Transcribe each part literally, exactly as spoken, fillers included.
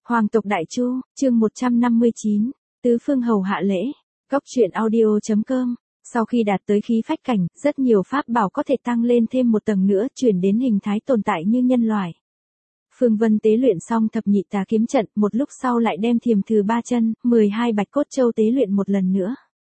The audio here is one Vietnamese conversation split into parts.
Hoàng tộc Đại Chu, chương một trăm năm mươi chín, Tứ Phương Hầu hạ lễ, Góc truyện audio.com. Sau khi đạt tới khí phách cảnh, rất nhiều pháp bảo có thể tăng lên thêm một tầng nữa, chuyển đến hình thái tồn tại như nhân loại. Phương Vân tế luyện xong thập nhị tà kiếm trận, một lúc sau lại đem thiềm thử ba chân, mười hai bạch cốt châu tế luyện một lần nữa.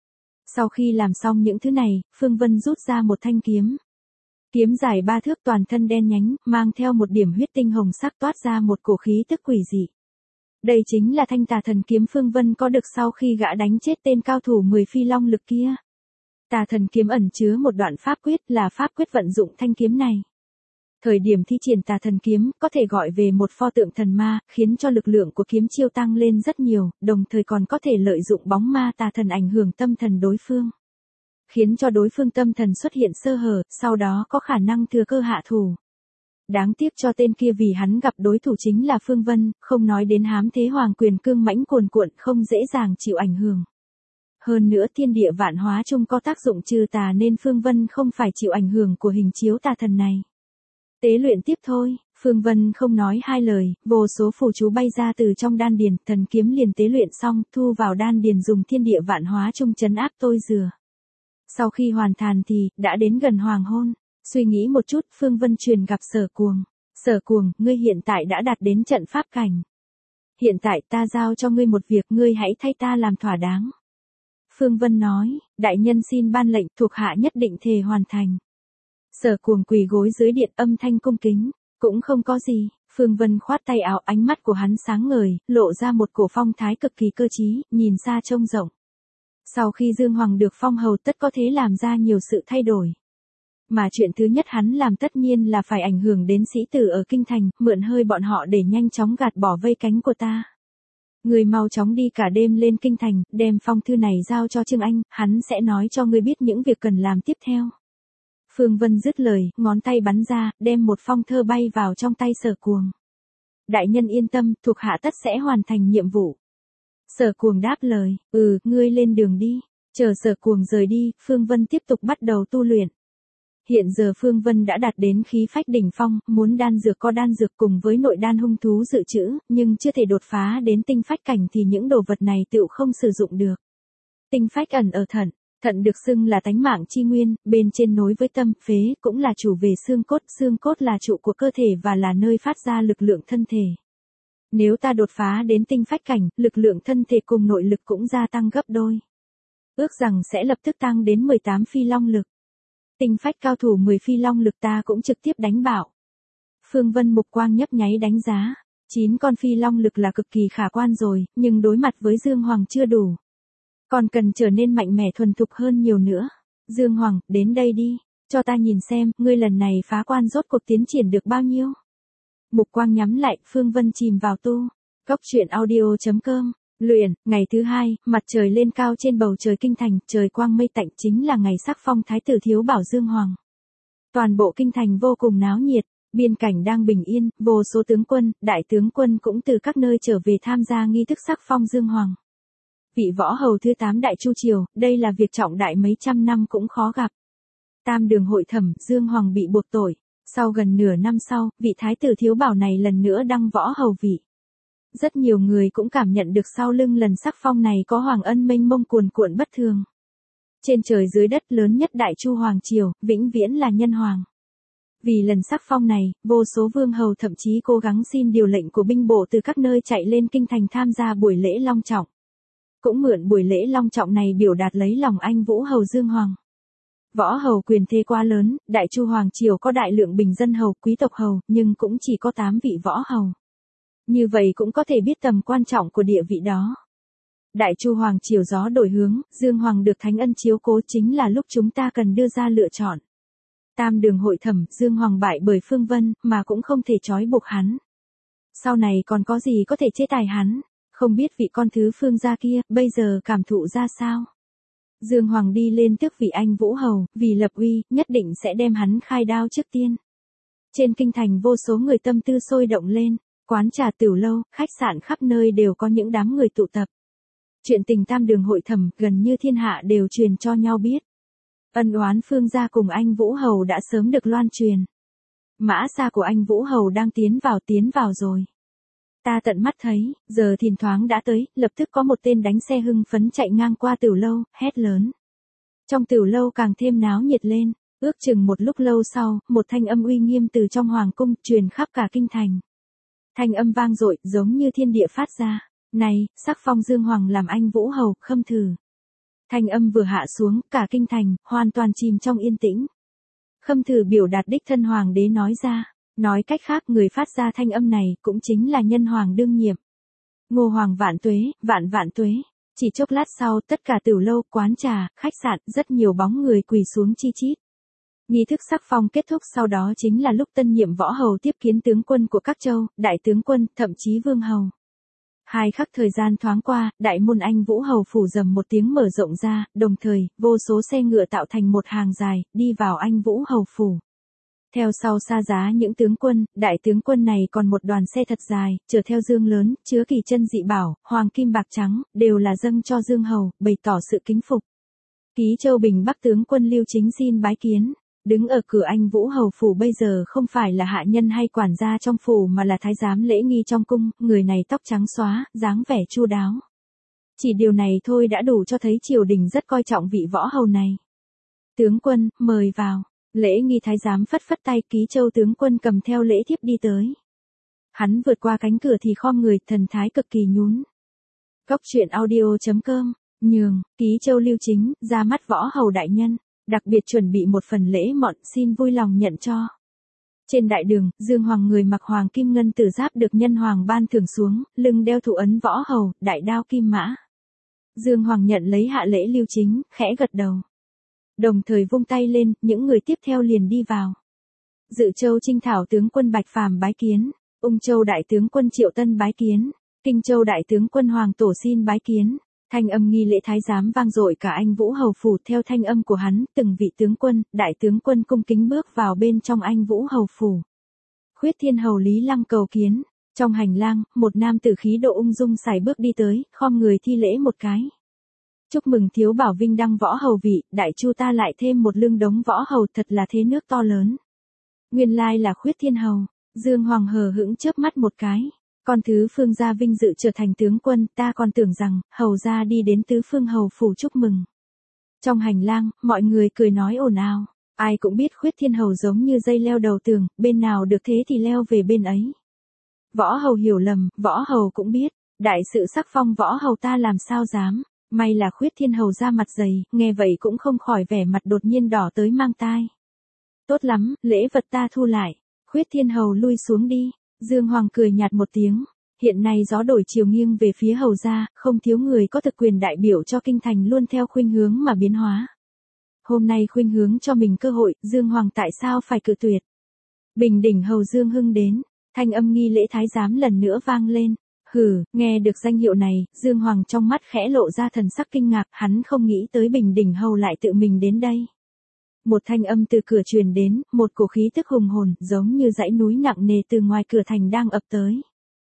Sau khi làm xong những thứ này, Phương Vân rút ra một thanh kiếm. Kiếm dài ba thước, toàn thân đen nhánh, mang theo một điểm huyết tinh hồng sắc, toát ra một cổ khí tức quỷ dị. Đây chính là thanh tà thần kiếm Phương Vân có được sau khi gã đánh chết tên cao thủ mười phi long lực kia. Tà thần kiếm ẩn chứa một đoạn pháp quyết, là pháp quyết vận dụng thanh kiếm này. Thời điểm thi triển tà thần kiếm, có thể gọi về một pho tượng thần ma, khiến cho lực lượng của kiếm chiêu tăng lên rất nhiều, đồng thời còn có thể lợi dụng bóng ma tà thần ảnh hưởng tâm thần đối phương. Khiến cho đối phương tâm thần xuất hiện sơ hở, sau đó có khả năng thừa cơ hạ thủ. Đáng tiếc cho tên kia vì hắn gặp đối thủ chính là Phương Vân, không nói đến hám thế hoàng quyền cương mãnh cuồn cuộn, không dễ dàng chịu ảnh hưởng. Hơn nữa thiên địa vạn hóa chung có tác dụng trừ tà nên Phương Vân không phải chịu ảnh hưởng của hình chiếu tà thần này. Tế luyện tiếp thôi, Phương Vân không nói hai lời, vô số phù chú bay ra từ trong đan điền, thần kiếm liền tế luyện xong, thu vào đan điền dùng thiên địa vạn hóa chung trấn áp tôi dừa. Sau khi hoàn thành thì, đã đến gần hoàng hôn. Suy nghĩ một chút, Phương Vân truyền gặp Sở Cuồng. Sở Cuồng, ngươi hiện tại đã đạt đến trận pháp cảnh. Hiện tại ta giao cho ngươi một việc, ngươi hãy thay ta làm thỏa đáng. Phương Vân nói, đại nhân xin ban lệnh, thuộc hạ nhất định thề hoàn thành. Sở Cuồng quỳ gối dưới điện, âm thanh cung kính, cũng không có gì. Phương Vân khoát tay áo, ánh mắt của hắn sáng ngời, lộ ra một cổ phong thái cực kỳ cơ trí, nhìn xa trông rộng. Sau khi Dương Hoàng được phong hầu tất có thể làm ra nhiều sự thay đổi. Mà chuyện thứ nhất hắn làm tất nhiên là phải ảnh hưởng đến sĩ tử ở kinh thành, mượn hơi bọn họ để nhanh chóng gạt bỏ vây cánh của ta. Người mau chóng đi cả đêm lên kinh thành, đem phong thư này giao cho Trương Anh, hắn sẽ nói cho ngươi biết những việc cần làm tiếp theo. Phương Vân dứt lời, ngón tay bắn ra, đem một phong thơ bay vào trong tay Sở Cuồng. Đại nhân yên tâm, thuộc hạ tất sẽ hoàn thành nhiệm vụ. Sở Cuồng đáp lời, ừ, ngươi lên đường đi. Chờ Sở Cuồng rời đi, Phương Vân tiếp tục bắt đầu tu luyện. Hiện giờ Phương Vân đã đạt đến khí phách đỉnh phong, muốn đan dược có đan dược cùng với nội đan hung thú dự trữ, nhưng chưa thể đột phá đến tinh phách cảnh thì những đồ vật này tựu không sử dụng được. Tinh phách ẩn ở thận, thận được xưng là tánh mạng chi nguyên, bên trên nối với tâm, phế cũng là chủ về xương cốt, xương cốt là trụ của cơ thể và là nơi phát ra lực lượng thân thể. Nếu ta đột phá đến tinh phách cảnh, lực lượng thân thể cùng nội lực cũng gia tăng gấp đôi. Ước rằng sẽ lập tức tăng đến mười tám phi long lực. Tinh phách cao thủ mười phi long lực ta cũng trực tiếp đánh bạo. Phương Vân mục quang nhấp nháy đánh giá. chín con phi long lực là cực kỳ khả quan rồi, nhưng đối mặt với Dương Hoàng chưa đủ. Còn cần trở nên mạnh mẽ thuần thục hơn nhiều nữa. Dương Hoàng, đến đây đi. Cho ta nhìn xem, ngươi lần này phá quan rốt cuộc tiến triển được bao nhiêu. Mục quang nhắm lại, Phương Vân chìm vào tu. Góc truyện audio.com. Luyện, ngày thứ hai, mặt trời lên cao trên bầu trời kinh thành, trời quang mây tạnh, chính là ngày sắc phong thái tử thiếu bảo Dương Hoàng. Toàn bộ kinh thành vô cùng náo nhiệt, biên cảnh đang bình yên, vô số tướng quân, đại tướng quân cũng từ các nơi trở về tham gia nghi thức sắc phong Dương Hoàng. Vị võ hầu thứ tám Đại Chu triều, đây là việc trọng đại mấy trăm năm cũng khó gặp. Tam đường hội thẩm, Dương Hoàng bị buộc tội, sau gần nửa năm sau, vị thái tử thiếu bảo này lần nữa đăng võ hầu vị. Rất nhiều người cũng cảm nhận được sau lưng lần sắc phong này có hoàng ân mênh mông cuồn cuộn bất thường. Trên trời dưới đất lớn nhất Đại Chu Hoàng triều, vĩnh viễn là nhân hoàng. Vì lần sắc phong này, vô số vương hầu thậm chí cố gắng xin điều lệnh của binh bộ từ các nơi chạy lên kinh thành tham gia buổi lễ long trọng. Cũng mượn buổi lễ long trọng này biểu đạt lấy lòng anh Vũ hầu Dương Hoàng. Võ hầu quyền thế quá lớn, Đại Chu Hoàng triều có đại lượng bình dân hầu, quý tộc hầu, nhưng cũng chỉ có tám vị võ hầu. Như vậy cũng có thể biết tầm quan trọng của địa vị đó. Đại Chu Hoàng triều gió đổi hướng, Dương Hoàng được thánh ân chiếu cố chính là lúc chúng ta cần đưa ra lựa chọn. Tam đường hội thẩm, Dương Hoàng bại bởi Phương Vân, mà cũng không thể trói buộc hắn. Sau này còn có gì có thể chế tài hắn, không biết vị con thứ Phương gia kia, bây giờ cảm thụ ra sao. Dương Hoàng đi lên tước vị anh Vũ hầu, vì lập uy, nhất định sẽ đem hắn khai đao trước tiên. Trên kinh thành vô số người tâm tư sôi động lên. Quán trà tiểu lâu, khách sạn khắp nơi đều có những đám người tụ tập. Chuyện tình tam đường hội thẩm gần như thiên hạ đều truyền cho nhau biết. Ân oán Phương gia cùng anh Vũ hầu đã sớm được loan truyền. Mã xa của anh Vũ hầu đang tiến vào tiến vào rồi. Ta tận mắt thấy, giờ thìn thoáng đã tới, lập tức có một tên đánh xe hưng phấn chạy ngang qua tiểu lâu, hét lớn. Trong tiểu lâu càng thêm náo nhiệt lên, ước chừng một lúc lâu sau, một thanh âm uy nghiêm từ trong hoàng cung truyền khắp cả kinh thành. Thanh âm vang dội, giống như thiên địa phát ra. Này, sắc phong Dương Hoàng làm anh Vũ Hầu, Khâm Thử. Thanh âm vừa hạ xuống, cả kinh thành, hoàn toàn chìm trong yên tĩnh. Khâm Thử biểu đạt đích thân hoàng đế nói ra. Nói cách khác người phát ra thanh âm này cũng chính là nhân hoàng đương nhiệm. Ngô Hoàng vạn tuế, vạn vạn tuế. Chỉ chốc lát sau tất cả tiểu lâu, quán trà, khách sạn, rất nhiều bóng người quỳ xuống chi chít. Nghi thức sắc phong kết thúc sau đó chính là lúc tân nhiệm võ hầu tiếp kiến tướng quân của các châu, đại tướng quân, thậm chí vương hầu. Hai khắc thời gian thoáng qua, đại môn anh Vũ Hầu phủ rầm một tiếng mở rộng ra, đồng thời, vô số xe ngựa tạo thành một hàng dài, đi vào anh Vũ Hầu phủ. Theo sau xa giá những tướng quân, đại tướng quân này còn một đoàn xe thật dài, chở theo dương lớn, chứa kỳ chân dị bảo, hoàng kim bạc trắng, đều là dâng cho Dương Hầu, bày tỏ sự kính phục. Ký Châu Bình Bắc tướng quân Lưu Chính xin bái kiến. Đứng ở cửa anh Vũ Hầu phủ bây giờ không phải là hạ nhân hay quản gia trong phủ mà là thái giám lễ nghi trong cung, người này tóc trắng xóa, dáng vẻ chu đáo. Chỉ điều này thôi đã đủ cho thấy triều đình rất coi trọng vị võ hầu này. Tướng quân, mời vào. Lễ nghi thái giám phất phất tay, Ký Châu tướng quân cầm theo lễ thiếp đi tới. Hắn vượt qua cánh cửa thì khom người, thần thái cực kỳ nhún. Góc truyện audio chấm com, nhường, Ký Châu Lưu Chính, ra mắt võ hầu đại nhân. Đặc biệt chuẩn bị một phần lễ mọn, xin vui lòng nhận cho. Trên đại đường, Dương Hoàng người mặc hoàng kim ngân tử giáp được nhân hoàng ban thưởng xuống, lưng đeo thủ ấn võ hầu, đại đao kim mã. Dương Hoàng nhận lấy hạ lễ Lưu Chính, khẽ gật đầu. Đồng thời vung tay lên, những người tiếp theo liền đi vào. Dự Châu Trinh Thảo tướng quân Bạch Phàm bái kiến, Ung Châu đại tướng quân Triệu Tân bái kiến, Kinh Châu đại tướng quân Hoàng Tổ xin bái kiến. Thanh âm nghi lễ thái giám vang dội cả anh Vũ Hầu phủ, theo thanh âm của hắn, từng vị tướng quân, đại tướng quân cung kính bước vào bên trong anh Vũ Hầu phủ. Khuyết Thiên Hầu Lý Lăng cầu kiến. Trong hành lang, một nam tử khí độ ung dung sải bước đi tới, khom người thi lễ một cái. Chúc mừng thiếu bảo vinh đăng võ hầu vị, đại chu ta lại thêm một lương đống võ hầu, thật là thế nước to lớn. Nguyên lai là Khuyết Thiên Hầu. Dương Hoàng hờ hững chớp mắt một cái. Con Tứ Phương gia vinh dự trở thành tướng quân, ta còn tưởng rằng, hầu gia đi đến Tứ Phương hầu phủ chúc mừng. Trong hành lang, mọi người cười nói ồn ào. Ai cũng biết Khuyết Thiên Hầu giống như dây leo đầu tường, bên nào được thế thì leo về bên ấy. Võ hầu hiểu lầm, võ hầu cũng biết, đại sự sắc phong võ hầu ta làm sao dám. May là Khuyết Thiên Hầu ra mặt dày, nghe vậy cũng không khỏi vẻ mặt đột nhiên đỏ tới mang tai. Tốt lắm, lễ vật ta thu lại. Khuyết Thiên Hầu lui xuống đi. Dương Hoàng cười nhạt một tiếng. Hiện nay gió đổi chiều nghiêng về phía hầu gia, không thiếu người có thực quyền đại biểu cho kinh thành luôn theo khuynh hướng mà biến hóa. Hôm nay khuynh hướng cho mình cơ hội, Dương Hoàng tại sao phải cự tuyệt? Bình đỉnh hầu Dương Hưng đến, thanh âm nghi lễ thái giám lần nữa vang lên. Hừ, nghe được danh hiệu này, Dương Hoàng trong mắt khẽ lộ ra thần sắc kinh ngạc, hắn không nghĩ tới Bình đỉnh hầu lại tự mình đến đây. Một thanh âm từ cửa truyền đến, một cổ khí tức hùng hồn, giống như dãy núi nặng nề từ ngoài cửa thành đang ập tới.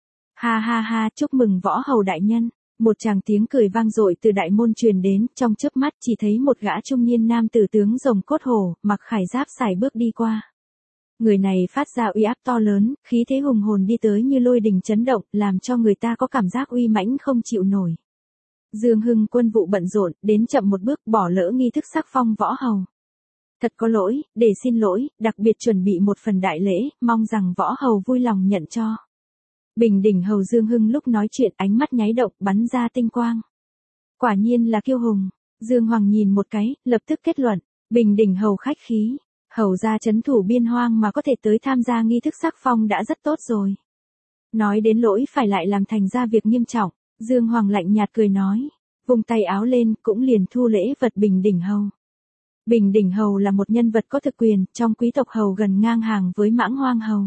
Ha ha ha, chúc mừng võ hầu đại nhân. Một tràng tiếng cười vang dội từ đại môn truyền đến, trong chớp mắt chỉ thấy một gã trung niên nam tử tướng rồng cốt hổ, mặc khải giáp sải bước đi qua. Người này phát ra uy áp to lớn, khí thế hùng hồn đi tới như lôi đình chấn động, làm cho người ta có cảm giác uy mãnh không chịu nổi. Dương Hưng quân vụ bận rộn, đến chậm một bước, bỏ lỡ nghi thức sắc phong võ hầu. Thật có lỗi, để xin lỗi, đặc biệt chuẩn bị một phần đại lễ, mong rằng võ hầu vui lòng nhận cho. Bình đỉnh hầu Dương Hưng lúc nói chuyện ánh mắt nháy động, bắn ra tinh quang. Quả nhiên là kiêu hùng. Dương Hoàng nhìn một cái, lập tức kết luận, bình đỉnh hầu khách khí. Hầu gia trấn thủ biên hoang mà có thể tới tham gia nghi thức sắc phong đã rất tốt rồi. Nói đến lỗi phải lại làm thành ra việc nghiêm trọng, Dương Hoàng lạnh nhạt cười nói, vùng tay áo lên cũng liền thu lễ vật bình đỉnh hầu. Bình đỉnh hầu là một nhân vật có thực quyền, trong quý tộc hầu gần ngang hàng với Mãng Hoang hầu.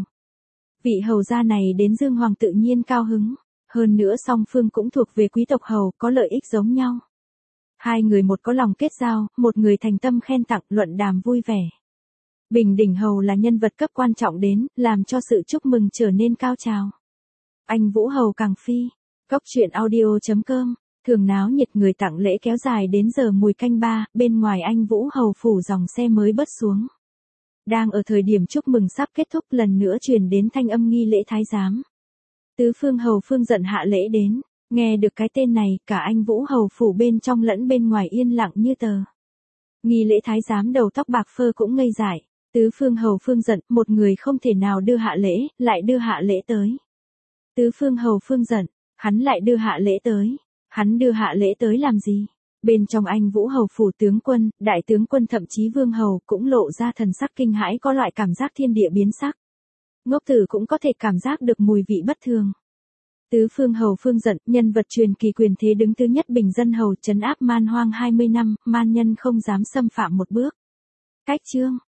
Vị hầu gia này đến Dương Hoàng tự nhiên cao hứng, hơn nữa song phương cũng thuộc về quý tộc hầu, có lợi ích giống nhau. Hai người một có lòng kết giao, một người thành tâm khen tặng, luận đàm vui vẻ. Bình đỉnh hầu là nhân vật cấp quan trọng đến, làm cho sự chúc mừng trở nên cao trào. Anh Vũ Hầu càng phi. Góc truyện audio chấm com. Thường náo nhiệt người tặng lễ kéo dài đến giờ mùi canh ba, bên ngoài anh Vũ Hầu phủ dòng xe mới bớt xuống. Đang ở thời điểm chúc mừng sắp kết thúc lần nữa truyền đến thanh âm nghi lễ thái giám. Tứ phương hầu Phương Dận hạ lễ đến. Nghe được cái tên này, cả anh Vũ hầu phủ bên trong lẫn bên ngoài yên lặng như tờ. Nghi lễ thái giám đầu tóc bạc phơ cũng ngây dại. Tứ phương hầu Phương Dận, một người không thể nào đưa hạ lễ, lại đưa hạ lễ tới. Tứ phương hầu Phương Dận, hắn lại đưa hạ lễ tới. Hắn đưa hạ lễ tới làm gì? Bên trong anh Vũ hầu phủ tướng quân, đại tướng quân thậm chí vương hầu cũng lộ ra thần sắc kinh hãi, có loại cảm giác thiên địa biến sắc. Ngốc tử cũng có thể cảm giác được mùi vị bất thường. Tứ phương hầu Phương Dận, nhân vật truyền kỳ quyền thế đứng thứ nhất bình dân hầu, trấn áp man hoang hai mươi năm, man nhân không dám xâm phạm một bước. Cách chương